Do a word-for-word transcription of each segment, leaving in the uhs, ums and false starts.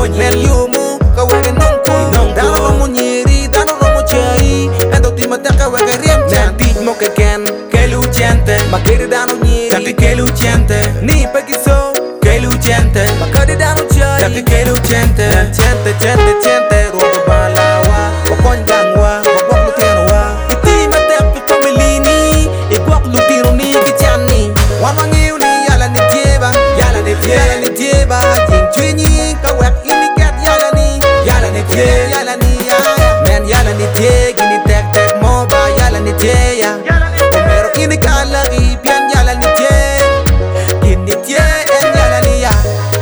men yumu ka wege nonko dano romo nyeri dano romo chai endo ti mataka wege riem chan tij mo ke ken kelu chente makeri dano nyeri taki kelu chente ni pekiso kelu chente makari dano chai taki kelu chente chente chente chente rodo balawa wakon gangwa wakok lutenwa iti matek tu family ni ikwak lutiro ni kichani wamangiu ni yala ni tieba yala ni tieba yala ni tieba jing chwinyi ka wek ini ket yala ni yala ni tie yala ni ya men yala ni tie gini tek tek moba yala ni tie ya omero ini kala gi pian yala ni tie gini tie en yala ni ya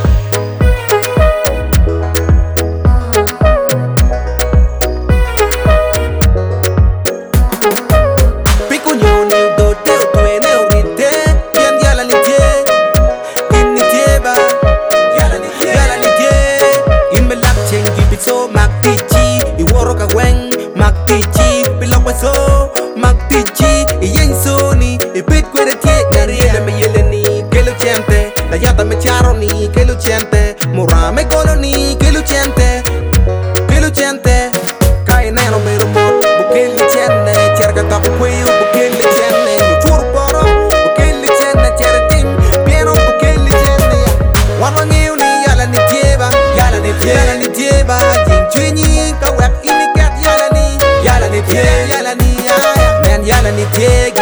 piku nyoni do te utwe ne urite pian yala ni tie gini tie ba yala ni tie yala ni tie in me lap cheng gi piso mak tichi I woro ka weng mak tichi pilok so mak tichi I yen soni I pit kwere tie ngari ele me yele ni kelu chente la yata me charo ni kelu chente mura me kono ni kelu chente kelu chente kai neno me rumor bukeli chente cherga tak kuyu bukeli chente fur poro bukeli chente chertim pieno bukeli chente wan wangiu ni yala ni tieba yala ni tieba yala ni tieba jing chwinyi ka wek ini ket yala ni yala ni tie yala ni ya men yala ni tie